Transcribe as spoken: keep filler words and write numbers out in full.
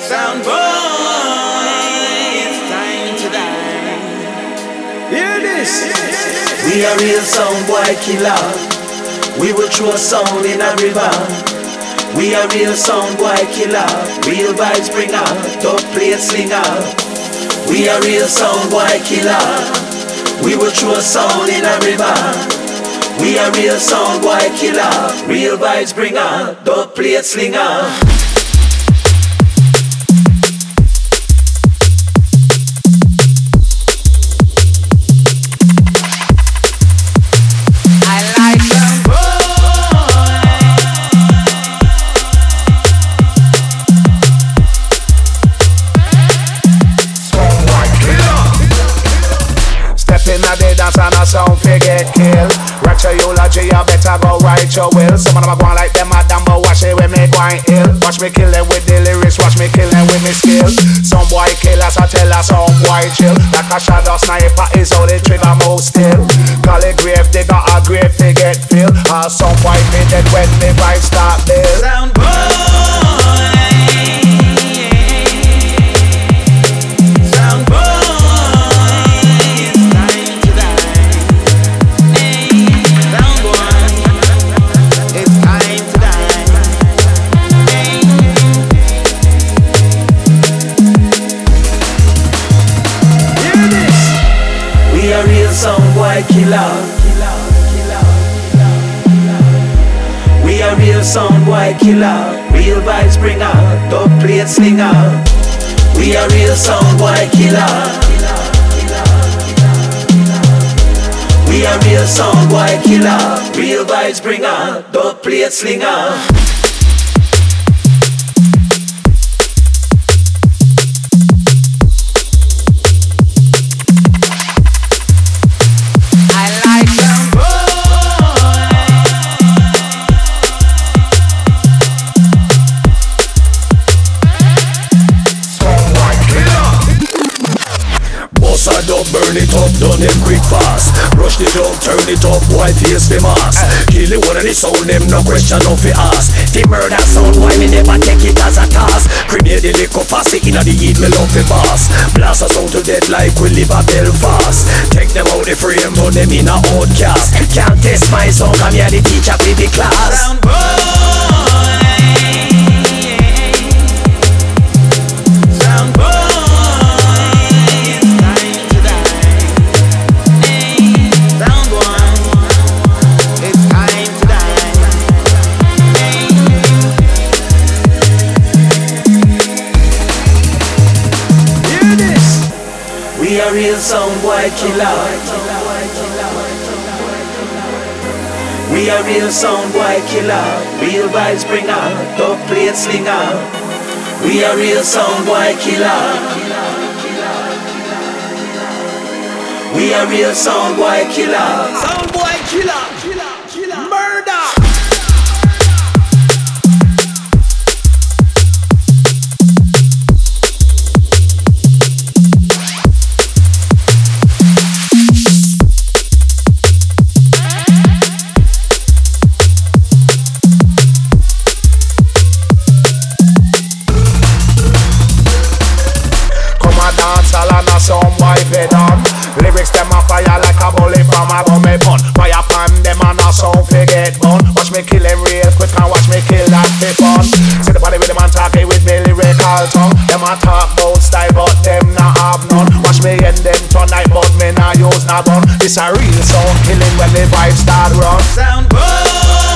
Sound boy, it's time to die. Hear this. We a real sound boy killer. We will throw sound in a river. We a real sound boy killer. Real vibes bringer, dub plate slinger. We a real sound boy killer. We will throw sound in a river. We a real sound boy killer. Real vibes bringer, dub plate slinger. And a sound figure kill. Ratchet eulogy, you better go write your will. Some of them are going like them a damn, but watch it when me going ill. Watch me kill them with the lyrics, watch me kill them with me skill. Some boy kill us, I tell us some boy chill. Like a shadow sniper is how the trigger move still. Call it grave digger, a grave to get filled. Or some boy be dead when me vibe start build. Sound boy. Sound boy killer. We a real sound boy killer. Real vibes bringer, dub plate slinger. We a real sound boy killer. We a real sound boy killer. Real vibes bringer, dub plate slinger. Burn it up, done it quick fast. Rush the job, turn it up, white face the mask. Kill it one of the sound, them no question no fi ask. The murder sound, why me never take it as a task. Cremate the liquor fast, it inna the heat, me love the pass. Blast us out to dead like we live a Belfast. Take them out the frame, run them in a outcast. Can't test my song, I'm here the teacher for the class. Sound boy. Sound boy. We a real sound boy killer. We a real sound boy killer. Real vibes bringer, dub plate slinger. We a real sound boy killer. We a real sound boy killer. Sound boy killer. Killer. Killer. Murder. Some boy fed on. Lyrics them a fire like a bullet from a gummy bun. Fire pan them and a sound forget bun. Watch me kill them real quick and watch me kill that for fun. See the body with them and talking with me lyrical tongue. Them a talk about style but them not have none. Watch me end them tonight but me not use no gun. This a real sound killing when the vibes start run. Sound boy.